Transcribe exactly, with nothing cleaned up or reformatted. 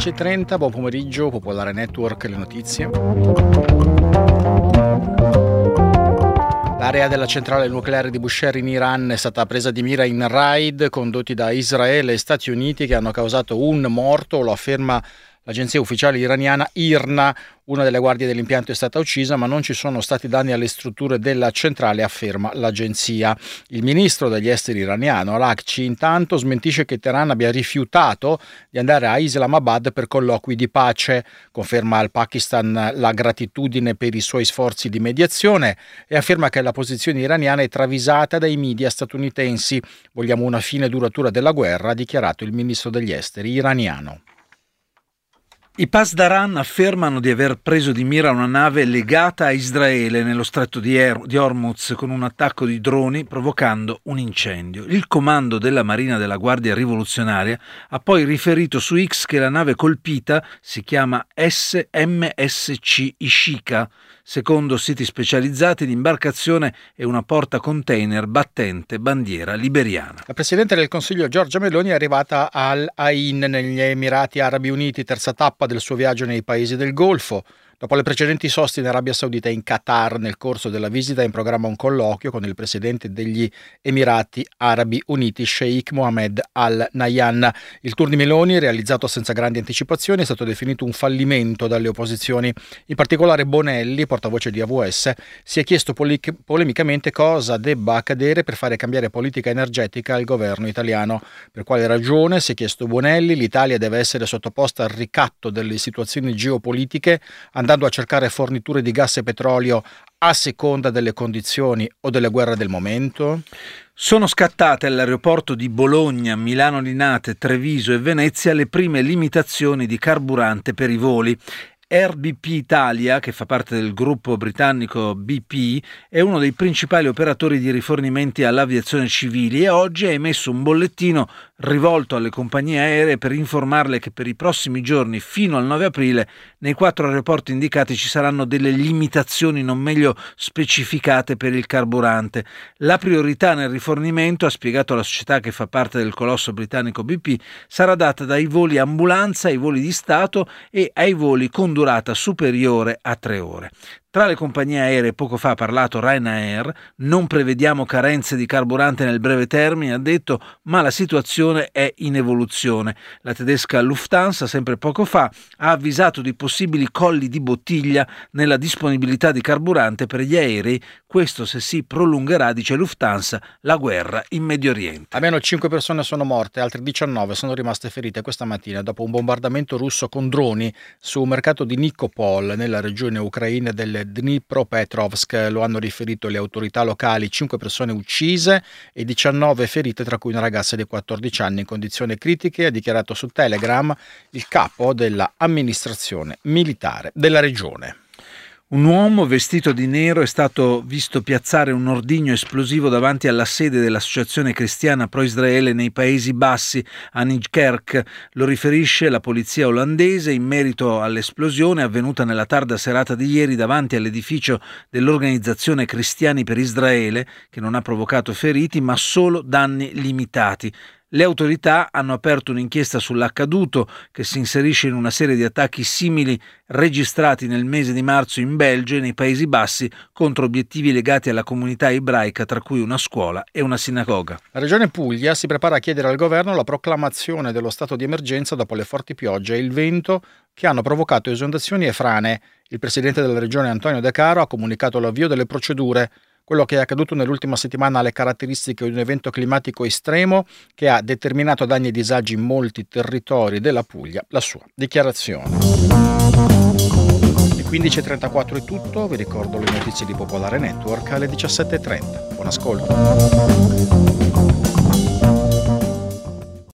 undici e trenta, buon pomeriggio, Popolare Network, le notizie. L'area della centrale nucleare di Bushehr in Iran è stata presa di mira in raid condotti da Israele e Stati Uniti che hanno causato un morto, lo afferma l'agenzia ufficiale iraniana I R N A. Una delle guardie dell'impianto è stata uccisa, ma non ci sono stati danni alle strutture della centrale, afferma l'agenzia. Il ministro degli esteri iraniano, Araghchi, intanto smentisce che Teheran abbia rifiutato di andare a Islamabad per colloqui di pace. Conferma al Pakistan la gratitudine per i suoi sforzi di mediazione e afferma che la posizione iraniana è travisata dai media statunitensi. Vogliamo una fine duratura della guerra, ha dichiarato il ministro degli esteri iraniano. I Pasdaran affermano di aver preso di mira una nave legata a Israele nello stretto di, er- di Hormuz con un attacco di droni provocando un incendio. Il comando della Marina della Guardia Rivoluzionaria ha poi riferito su X che la nave colpita si chiama S M S C Ishika. Secondo siti specializzati l'imbarcazione è una porta container battente bandiera liberiana. La Presidente del Consiglio Giorgia Meloni è arrivata al Ain negli Emirati Arabi Uniti, terza tappa del suo viaggio nei paesi del Golfo. Dopo le precedenti soste in Arabia Saudita e in Qatar, nel corso della visita è in programma un colloquio con il presidente degli Emirati Arabi Uniti, Sheikh Mohammed Al Nahyan. Il tour di Meloni, realizzato senza grandi anticipazioni, è stato definito un fallimento dalle opposizioni. In particolare Bonelli, portavoce di A V S, si è chiesto poli- polemicamente cosa debba accadere per fare cambiare politica energetica al governo italiano. Per quale ragione, si è chiesto Bonelli, l'Italia deve essere sottoposta al ricatto delle situazioni geopolitiche, andando a cercare forniture di gas e petrolio a seconda delle condizioni o delle guerre del momento? Sono scattate all'aeroporto di Bologna, Milano Linate, Treviso e Venezia le prime limitazioni di carburante per i voli. R B P Italia, che fa parte del gruppo britannico B P, è uno dei principali operatori di rifornimenti all'aviazione civile e oggi ha emesso un bollettino rivolto alle compagnie aeree per informarle che per i prossimi giorni fino al nove aprile nei quattro aeroporti indicati ci saranno delle limitazioni non meglio specificate per il carburante. La priorità nel rifornimento, ha spiegato la società che fa parte del colosso britannico B P, sarà data dai voli ambulanza, ai voli di Stato e ai voli con durata superiore a tre ore. Tra le compagnie aeree poco fa ha parlato Ryanair, non prevediamo carenze di carburante nel breve termine, ha detto, ma la situazione è in evoluzione. La tedesca Lufthansa, sempre poco fa, ha avvisato di possibili colli di bottiglia nella disponibilità di carburante per gli aerei, questo se si prolungherà, dice Lufthansa, la guerra in Medio Oriente. Almeno cinque persone sono morte, altre diciannove sono rimaste ferite questa mattina dopo un bombardamento russo con droni su un mercato di Nikopol nella regione ucraina del Dnipropetrovsk. Lo hanno riferito le autorità locali. Cinque persone uccise e diciannove ferite, tra cui una ragazza di quattordici anni in condizioni critiche, ha dichiarato su Telegram il capo dell'amministrazione militare della regione. Un uomo vestito di nero è stato visto piazzare un ordigno esplosivo davanti alla sede dell'Associazione Cristiana Pro-Israele nei Paesi Bassi a Nijkerk. Lo riferisce la polizia olandese in merito all'esplosione avvenuta nella tarda serata di ieri davanti all'edificio dell'Organizzazione Cristiani per Israele, che non ha provocato feriti ma solo danni limitati. Le autorità hanno aperto un'inchiesta sull'accaduto che si inserisce in una serie di attacchi simili registrati nel mese di marzo in Belgio e nei Paesi Bassi contro obiettivi legati alla comunità ebraica, tra cui una scuola e una sinagoga. La Regione Puglia si prepara a chiedere al governo la proclamazione dello stato di emergenza dopo le forti piogge e il vento che hanno provocato esondazioni e frane. Il presidente della regione Antonio De Caro ha comunicato l'avvio delle procedure. Quello che è accaduto nell'ultima settimana ha le caratteristiche di un evento climatico estremo che ha determinato danni e disagi in molti territori della Puglia. La sua dichiarazione. Alle quindici e trentaquattro è tutto, vi ricordo le notizie di Popolare Network alle diciassette e trenta. Buon ascolto.